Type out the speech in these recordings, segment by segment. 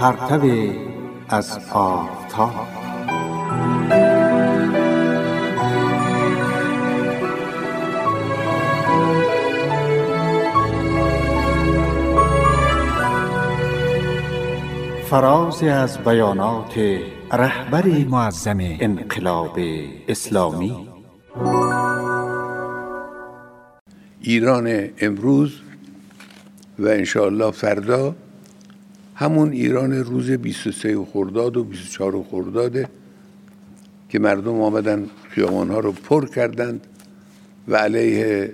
پرتو از آفتاب. فرازی از بیانات رهبر معظم انقلاب اسلامی. ایران امروز و انشاءالله فردا همون ایران روز 23 خرداد و 24 خرداده که مردم آمدن خیابان‌ها رو پر کردند و علیه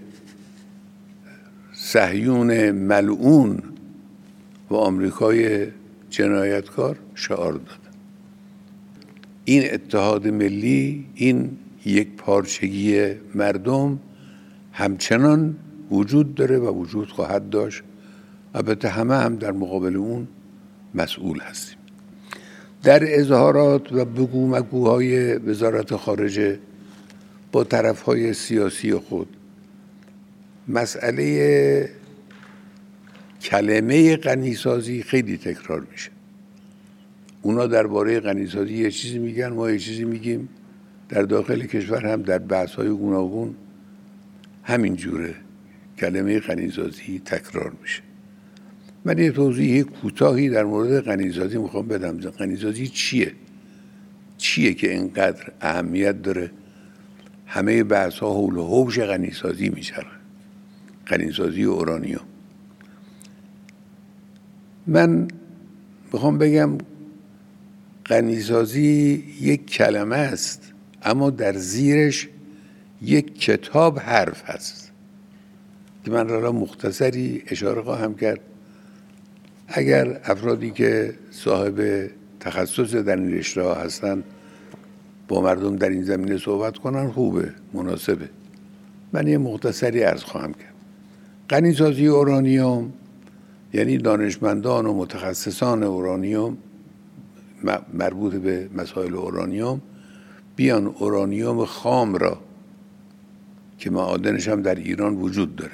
صهیون ملعون و آمریکای جنایتکار شعار دادن. این اتحاد ملی، این یک پارچگی مردم همچنان وجود داره و وجود خواهد داشت. البته همه هم در مقابل اون مسئول هستیم. در اظهارات و بگو مگوهای وزارت خارجه با طرفهای سیاسی خود مسئله کلمه غنیسازی خیلی تکرار میشه. اونا درباره غنیسازی یه چیزی میگن، ما یه چیزی میگیم. در داخل کشور هم در بحث‌های گوناگون همین جوره کلمه غنیسازی تکرار میشه. من یه توضیح کوتاهی در مورد غنیسازی میخوام بدم. غنیسازی چیه که اینقدر اهمیت داره؟ همه بحث‌ها حول و حوش غنیسازی میچرخه. غنیسازی اورانیوم. من میخوام بگم غنیسازی یک کلمه است، اما در زیرش یک کتاب حرف هست که من را مختصری اشاره خواهم کرد. اگر افرادی که صاحب تخصص در این رشته ها هستن با مردم در این زمینه صحبت کنن خوبه، مناسبه. من یه مختصری عرض خواهم کرد. غنیسازی اورانیوم یعنی دانشمندان و متخصصان اورانیوم مربوط به مسائل اورانیوم بیان اورانیوم خام را که معادنش هم در ایران وجود داره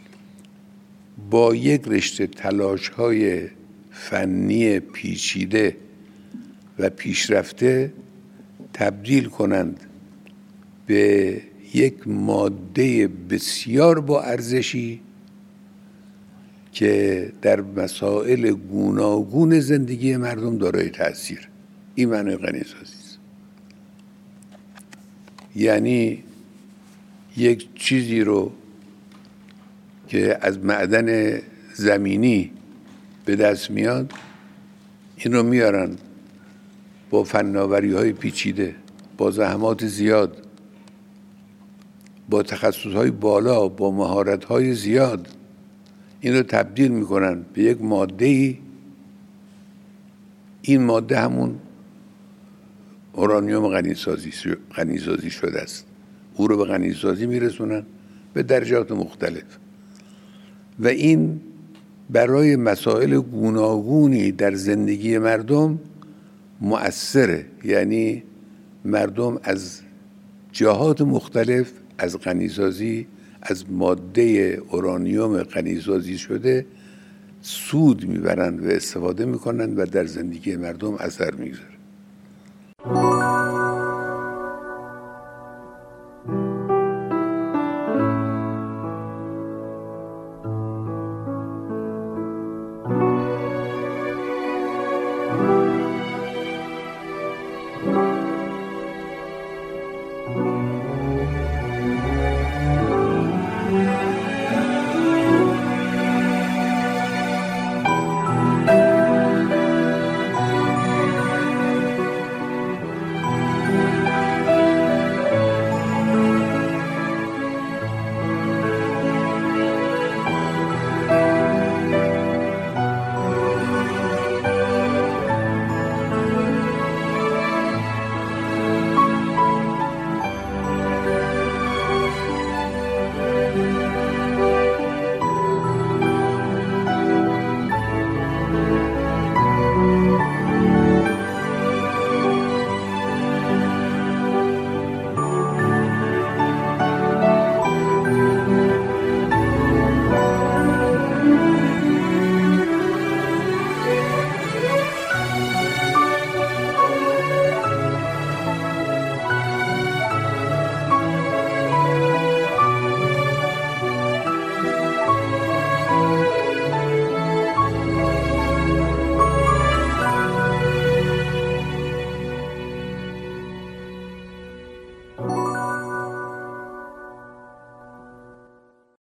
با یک رشته تلاش‌های فنی پیچیده و پیشرفته تبدیل کنند به یک ماده بسیار با ارزشی که در مسائل گوناگون زندگی مردم دارای تأثیر. این معنی غنیسازی است. یعنی یک چیزی رو که از معدن زمینی به دست میاد، این رو میارن با فناوری‌های پیچیده، با زحمات زیاد، با تخصص‌های بالا، با مهارت‌های زیاد، این رو تبدیل میکنن به یک ماده‌ای. این ماده همون اورانیوم غنیسازی شده است. او رو به غنیسازی میرسونن به درجات مختلف و این برای مسائل گوناگونی در زندگی مردم مؤثره. یعنی مردم از جهات مختلف از غنیسازی، از ماده اورانیوم غنیسازی شده سود میبرند و استفاده میکنند و در زندگی مردم اثر میگذاره.